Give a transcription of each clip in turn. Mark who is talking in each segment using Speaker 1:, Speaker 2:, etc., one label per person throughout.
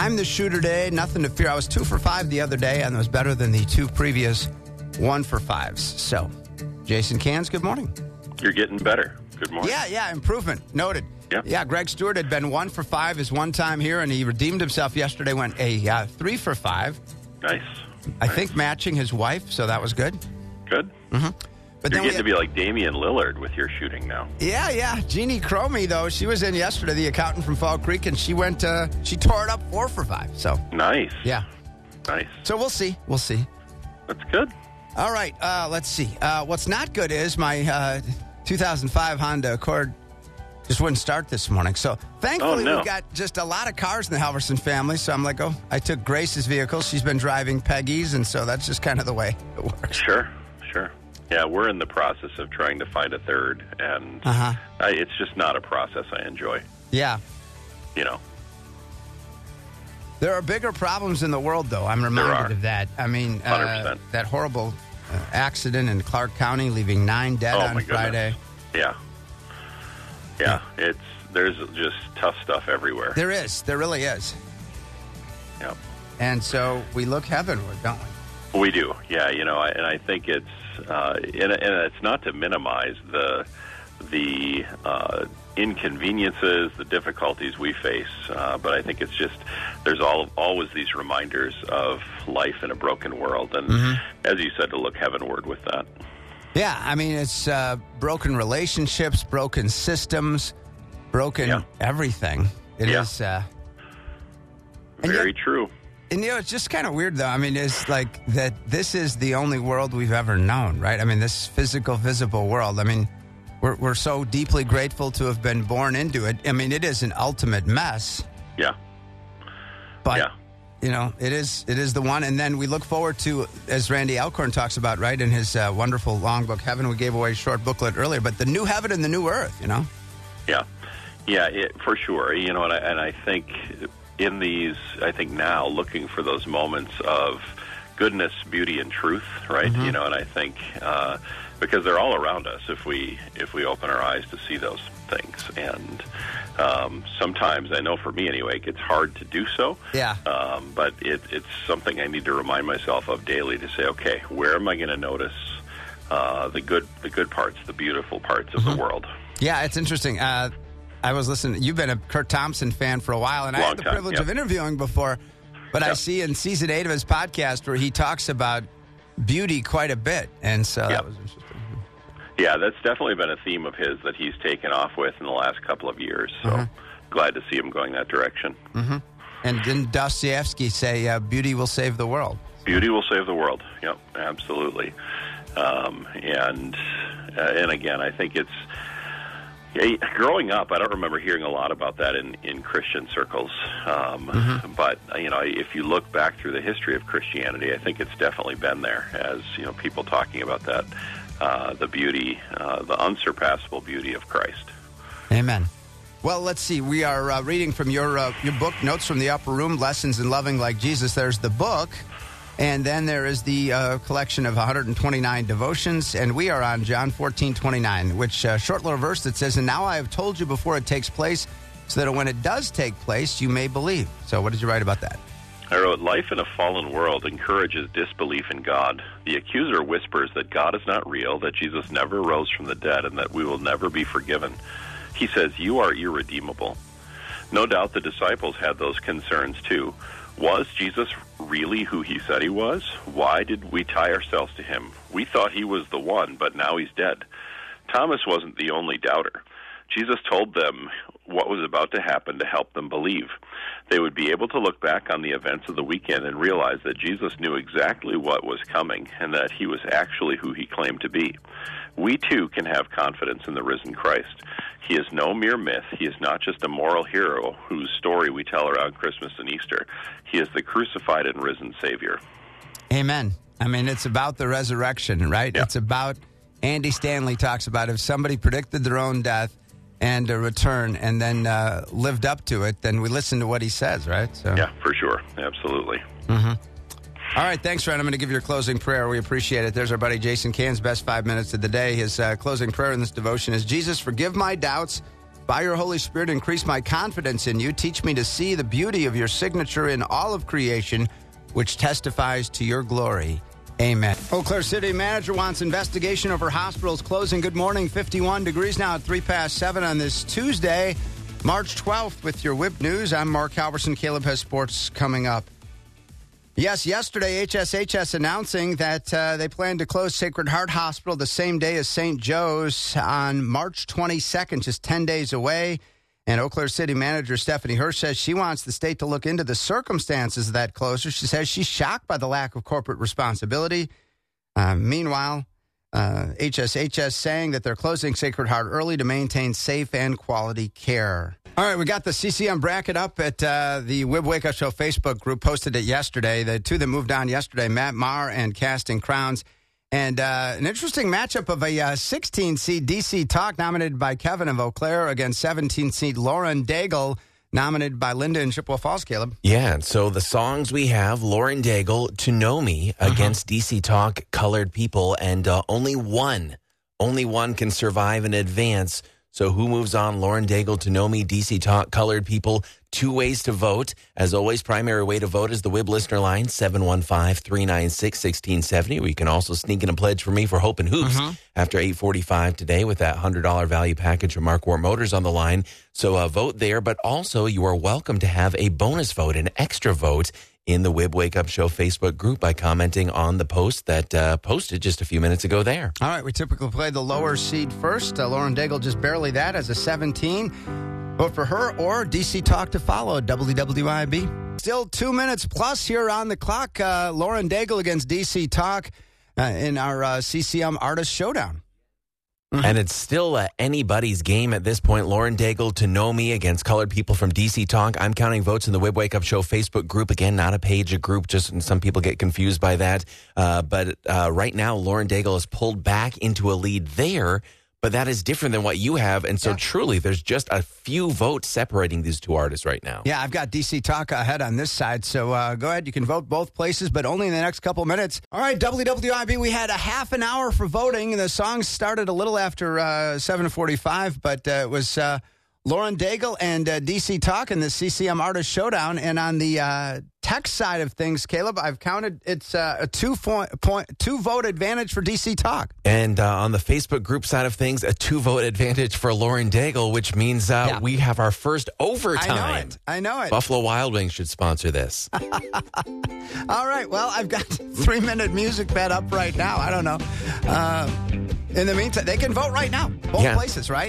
Speaker 1: I'm the shooter today. Nothing to fear. I was 2 for 5 the other day, and it was better than the 2 previous 1 for 5s. So, Jason Cans, good morning.
Speaker 2: You're getting better. Good morning.
Speaker 1: Yeah, improvement. Noted.
Speaker 2: Yeah.
Speaker 1: Greg Stewart had been 1 for 5 his one time here, and he redeemed himself yesterday, went a 3 for 5.
Speaker 2: Nice.
Speaker 1: I think matching his wife, so that was good.
Speaker 2: Good.
Speaker 1: Mm-hmm. But
Speaker 2: You're
Speaker 1: then
Speaker 2: getting to be like Damian Lillard with your shooting now.
Speaker 1: Yeah. Jeannie Cromie, though, she was in yesterday, the accountant from Fall Creek, and she tore it up 4 for 5. So
Speaker 2: Nice.
Speaker 1: yeah.
Speaker 2: Nice.
Speaker 1: So we'll see.
Speaker 2: That's good.
Speaker 1: All right, let's see. What's not good is my 2005 Honda Accord just wouldn't start this morning. So thankfully we've got just a lot of cars in the Halverson family. So I'm like, I took Grace's vehicle. She's been driving Peggy's, and so that's just kind of the way it works.
Speaker 2: Sure. Yeah, we're in the process of trying to find a third, and it's just not a process I enjoy.
Speaker 1: Yeah.
Speaker 2: You know.
Speaker 1: There are bigger problems in the world, though. I'm reminded of that. I mean,
Speaker 2: 100%.
Speaker 1: That horrible accident in Clark County, leaving 9 dead on Friday.
Speaker 2: Yeah. There's just tough stuff everywhere.
Speaker 1: There is. There really is.
Speaker 2: Yeah.
Speaker 1: And so we look heavenward, don't we?
Speaker 2: We do. Yeah. And I think it's and it's not to minimize the inconveniences, the difficulties we face, but I think it's just there's always these reminders of life in a broken world, and as you said, to look heavenward with that.
Speaker 1: Yeah, I mean, it's broken relationships, broken systems, broken everything. It is
Speaker 2: very true.
Speaker 1: And, it's just kind of weird, though. I mean, it's like that this is the only world we've ever known, right? I mean, this physical, visible world. I mean, we're so deeply grateful to have been born into it. I mean, it is an ultimate mess.
Speaker 2: Yeah.
Speaker 1: But, it is the one. And then we look forward to, as Randy Alcorn talks about, right, in his wonderful long book, Heaven. We gave away a short booklet earlier, but the new heaven and the new earth,
Speaker 2: Yeah, for sure. And I think in these, I think now looking for those moments of goodness, beauty, and truth, right? And I think because they're all around us if we open our eyes to see those things. And sometimes, I know for me anyway, it gets hard to do so.
Speaker 1: Yeah.
Speaker 2: But it's something I need to remind myself of daily to say, okay, where am I going to notice the good parts, the beautiful parts of the world?
Speaker 1: Yeah, it's interesting. I was listening. You've been a Kurt Thompson fan for a while, and I had the privilege of interviewing before. But I see in season 8 of his podcast where he talks about beauty quite a bit, and so that was interesting.
Speaker 2: Yeah, that's definitely been a theme of his that he's taken off with in the last couple of years. So glad to see him going that direction.
Speaker 1: And didn't Dostoevsky say, beauty will save the world?
Speaker 2: Beauty will save the world. Yep, absolutely. And again, I think it's growing up, I don't remember hearing a lot about that in Christian circles. But, if you look back through the history of Christianity, I think it's definitely been there as, people talking about that, the beauty, the unsurpassable beauty of Christ.
Speaker 1: Amen. Well, let's see. We are reading from your book, Notes from the Upper Room, Lessons in Loving Like Jesus. There's the book. And then there is the collection of 129 devotions, and we are on John 14:29, which short little verse that says, "And now I have told you before it takes place, so that when it does take place, you may believe." So what did you write about that?
Speaker 2: I wrote, life in a fallen world encourages disbelief in God. The accuser whispers that God is not real, that Jesus never rose from the dead, and that we will never be forgiven. He says, you are irredeemable. No doubt the disciples had those concerns too. Was Jesus really who he said he was? Why did we tie ourselves to him? We thought he was the one, but now he's dead. Thomas wasn't the only doubter. Jesus told them what was about to happen to help them believe. They would be able to look back on the events of the weekend and realize that Jesus knew exactly what was coming and that he was actually who he claimed to be. We too can have confidence in the risen Christ. He is no mere myth. He is not just a moral hero whose story we tell around Christmas and Easter. He is the crucified and risen Savior.
Speaker 1: Amen. I mean, it's about the resurrection, right?
Speaker 2: Yeah.
Speaker 1: It's about, Andy Stanley talks about, if somebody predicted their own death and a return and then lived up to it, then we listen to what he says, right? So.
Speaker 2: Yeah, for sure. Absolutely.
Speaker 1: All right, thanks, Fred. I'm going to give you your closing prayer. We appreciate it. There's our buddy Jason Cairns' best 5 minutes of the day. His closing prayer in this devotion is, Jesus, forgive my doubts By your Holy Spirit, increase my confidence in you. Teach me to see the beauty of your signature in all of creation, which testifies to your glory. Amen. Eau Claire City Manager wants investigation over hospitals closing. Good morning. 51 degrees now at 7:03 on this Tuesday, March 12th with your WIB News. I'm Mark Halverson. Caleb has sports coming up. Yes, yesterday, HSHS announcing that they plan to close Sacred Heart Hospital the same day as St. Joe's on March 22nd, just 10 days away. And Eau Claire City Manager Stephanie Hirsch says she wants the state to look into the circumstances of that closure. She says she's shocked by the lack of corporate responsibility. Meanwhile, HSHS saying that they're closing Sacred Heart early to maintain safe and quality care. All right, we got the CCM bracket up at the WIB Wake Up Show Facebook group. Posted it yesterday. The two that moved on yesterday, Matt Maher and Casting Crowns. And an interesting matchup of a 16-seed DC Talk nominated by Kevin of Eau Claire against 17-seed Lauren Daigle nominated by Linda in Chippewa Falls, Caleb.
Speaker 3: Yeah, so the songs we have, Lauren Daigle, To Know Me against DC Talk, Colored People, and only one can survive and advance. So who moves on? Lauren Daigle, To Know Me, DC Talk, Colored People. 2 ways to vote. As always, primary way to vote is the WIB listener line, 715-396-1670. Where you can also sneak in a pledge for me for Hope and Hoops after 8:45 today with that $100 value package from Marquardt Motors on the line. So vote there, but also you are welcome to have a bonus vote, an extra vote in the WIB Wake Up Show Facebook group by commenting on the post that posted just a few minutes ago there.
Speaker 1: All right, we typically play the lower seed first. Lauren Daigle just barely that as a 17. Vote for her or DC Talk to follow, WWIB. Still 2 minutes plus here on the clock. Lauren Daigle against DC Talk in our CCM Artist Showdown.
Speaker 3: And it's still anybody's game at this point. Lauren Daigle, To Know Me against Colored People from DC Talk. I'm counting votes in the WIB Wake Up Show Facebook group. Again, not a page, a group. Just some people get confused by that. But right now, Lauren Daigle has pulled back into a lead there. But that is different than what you have. And so truly, there's just a few votes separating these two artists right now.
Speaker 1: Yeah, I've got DC Talk ahead on this side. So go ahead. You can vote both places, but only in the next couple minutes. All right, WWIB, we had a half an hour for voting. And the songs started a little after 7:45, but it was Lauren Daigle and DC Talk in the CCM Artist Showdown. And on the text side of things, Caleb, I've counted it's a 2-vote advantage for DC Talk.
Speaker 3: And on the Facebook group side of things, a 2-vote advantage for Lauren Daigle, which means we have our first overtime.
Speaker 1: I know it.
Speaker 3: Buffalo Wild Wings should sponsor this.
Speaker 1: All right. Well, I've got 3-minute music bet up right now. I don't know. In the meantime, they can vote right now. Both places, right?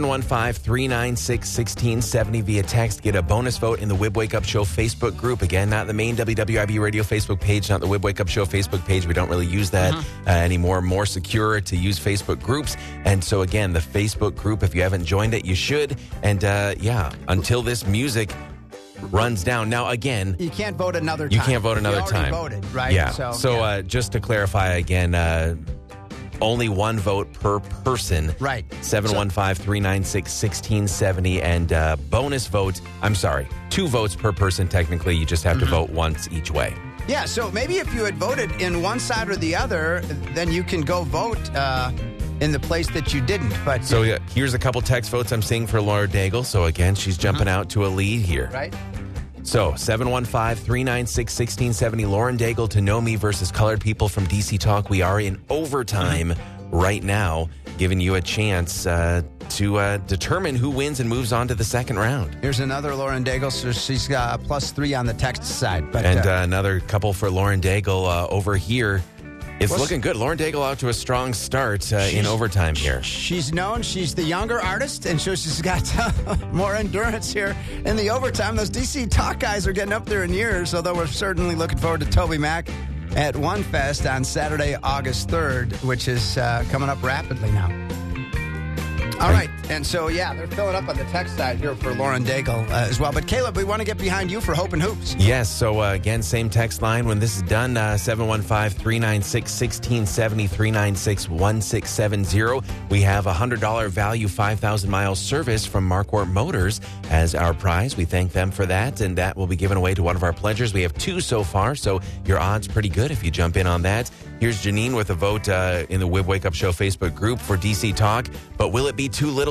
Speaker 3: 715-396-1670 via text. Get a bonus vote in the WIB Wake Up Show Facebook group. Again, not the main WWIB Radio Facebook page, not the WIB Wake Up Show Facebook page. We don't really use that anymore. More secure to use Facebook groups. And so, again, the Facebook group, if you haven't joined it, you should. And, until this music runs down. Now, again,
Speaker 1: you can't vote another time.
Speaker 3: You can't vote another time.
Speaker 1: Voted, right?
Speaker 3: Yeah. So just to clarify again, only one vote per person.
Speaker 1: Right.
Speaker 3: 715-396-1670. And bonus vote, 2 votes per person technically. You just have to vote once each way.
Speaker 1: Yeah, so maybe if you had voted in one side or the other, then you can go vote in the place that you didn't. But
Speaker 3: so here's a couple text votes I'm seeing for Lauren Daigle. So again, she's jumping out to a lead here.
Speaker 1: Right.
Speaker 3: So 715-396-1670, Lauren Daigle, To Know Me versus Colored People from DC Talk. We are in overtime right now, giving you a chance to determine who wins and moves on to the second round.
Speaker 1: Here's another Lauren Daigle, so she's got +3 on the text side. But,
Speaker 3: and another couple for Lauren Daigle over here. It's looking good. Lauren Daigle out to a strong start in overtime here.
Speaker 1: She's known. She's the younger artist, and so she's got more endurance here in the overtime. Those DC Talk guys are getting up there in years, although we're certainly looking forward to Toby Mac at One Fest on Saturday, August 3rd, which is coming up rapidly now. All right. And so, they're filling up on the text side here for Lauren Daigle as well. But, Caleb, we want to get behind you for Hope and Hoops.
Speaker 3: Yes. So, again, same text line. When this is done, 715-396-1670, 396-1670. We have a $100 value, 5,000 miles service from Marquardt Motors as our prize. We thank them for that, and that will be given away to one of our pledgers. We have 2 so far, so your odds pretty good if you jump in on that. Here's Janine with a vote in the WIB Wake Up Show Facebook group for DC Talk. But will it be too little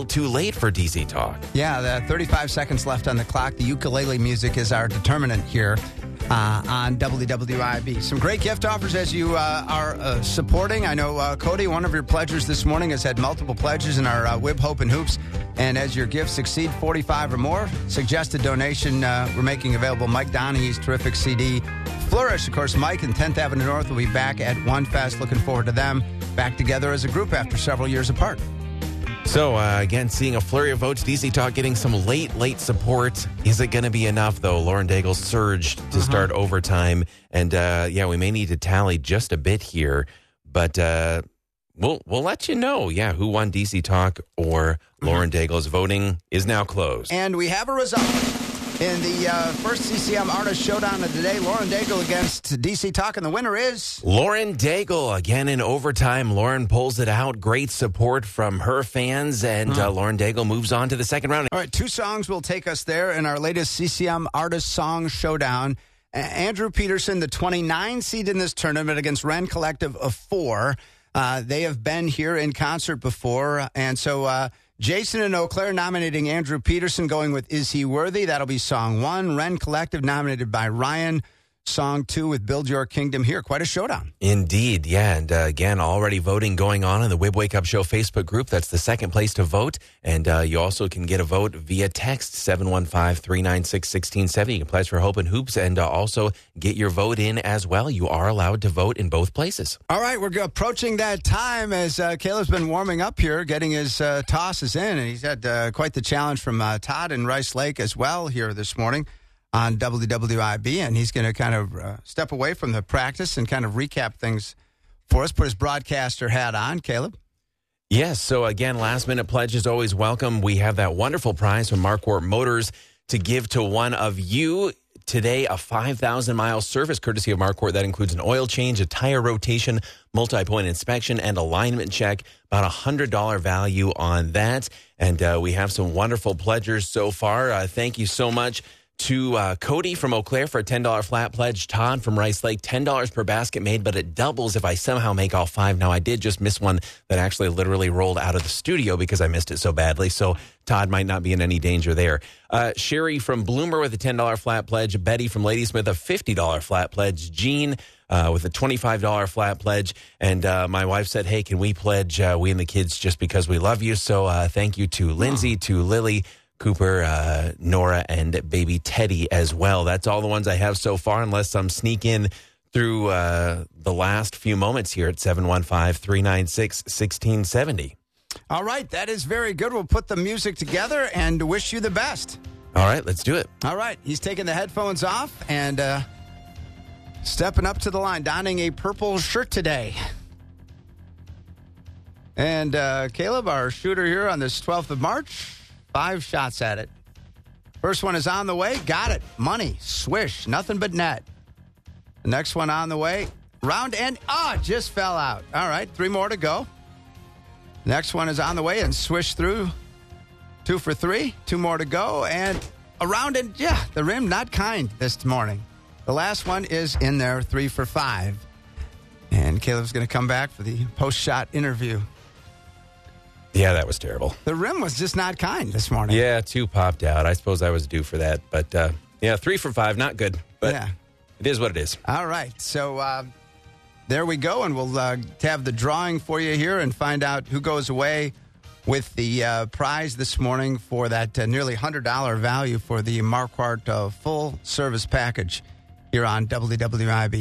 Speaker 3: little too late for DC Talk.
Speaker 1: Yeah, the 35 seconds left on the clock. The ukulele music is our determinant here on WWIB. Some great gift offers as you are supporting. I know, Cody, one of your pledgers this morning has had multiple pledges in our Wib, Hope, and Hoops. And as your gifts exceed 45 or more, suggested donation, we're making available Mike Donaghy's terrific CD, Flourish. Of course, Mike and 10th Avenue North will be back at One Fest. Looking forward to them back together as a group after several years apart.
Speaker 3: So, again, seeing a flurry of votes, DC Talk getting some late support. Is it going to be enough, though? Lauren Daigle surged to start overtime. And, we may need to tally just a bit here. But we'll let you know, who won DC Talk or Lauren Daigle's. Voting is now closed.
Speaker 1: And we have a result. In the first CCM Artist Showdown of the day, Lauren Daigle against DC Talk, and the winner is
Speaker 3: Lauren Daigle. Again in overtime, Lauren pulls it out. Great support from her fans, and Lauren Daigle moves on to the second round.
Speaker 1: All right, 2 songs will take us there in our latest CCM Artist Song Showdown. Andrew Peterson, the 29 seed in this tournament against Wren Collective of 4. They have been here in concert before, and so Jason and Eau Claire nominating Andrew Peterson, going with Is He Worthy? That'll be song 1. Wren Collective nominated by Ryan. Song 2 with Build Your Kingdom here. Quite a showdown.
Speaker 3: Indeed, yeah. And again, already voting going on in the Wib Wake Up Show Facebook group. That's the second place to vote. And you also can get a vote via text, 715-396-1670. You can pledge for Hope and Hoops and also get your vote in as well. You are allowed to vote in both places.
Speaker 1: All right, we're approaching that time as Caleb's been warming up here, getting his tosses in. And he's had quite the challenge from Todd in Rice Lake as well here this morning on WWIB, and he's going to kind of step away from the practice and kind of recap things for us, put his broadcaster hat on. Caleb?
Speaker 3: Yes, so again, last-minute pledge is always welcome. We have that wonderful prize from Marquardt Motors to give to one of you. Today, a 5,000-mile service courtesy of Marquardt. That includes an oil change, a tire rotation, multi-point inspection, and alignment check. About $100 value on that. And we have some wonderful pledgers so far. Thank you so much to Cody from Eau Claire for a $10 flat pledge. Todd from Rice Lake, $10 per basket made, but it doubles if I somehow make all 5. Now, I did just miss one that actually literally rolled out of the studio because I missed it so badly, so Todd might not be in any danger there. Sherry from Bloomer with a $10 flat pledge. Betty from Ladysmith, a $50 flat pledge. Jean with a $25 flat pledge. And my wife said, hey, can we pledge we and the kids just because we love you? So thank you to Lindsay, to Lily, Cooper, Nora, and baby Teddy as well. That's all the ones I have so far, unless I'm sneak in through the last few moments here at 715-396-1670.
Speaker 1: All right, that is very good. We'll put the music together and wish you the best.
Speaker 3: All right, let's do it.
Speaker 1: All right, he's taking the headphones off and stepping up to the line, donning a purple shirt today. And Caleb, our shooter here on this 12th of March, 5 shots at it. First one is on the way. Got it. Money. Swish. Nothing but net. The next one on the way. Round end. Just fell out. All right. 3 more to go. Next one is on the way and swish through. 2 for 3. 2 more to go. And around and the rim not kind this morning. The last one is in there. 3 for 5. And Caleb's going to come back for the post-shot interview.
Speaker 3: Yeah, that was terrible.
Speaker 1: The rim was just not kind this morning.
Speaker 3: Yeah, 2 popped out. I suppose I was due for that. But, 3 for 5, not good. But it is what it is.
Speaker 1: All right. So there we go. And we'll have the drawing for you here and find out who goes away with the prize this morning for that nearly $100 value for the Marquardt full service package here on WWIB.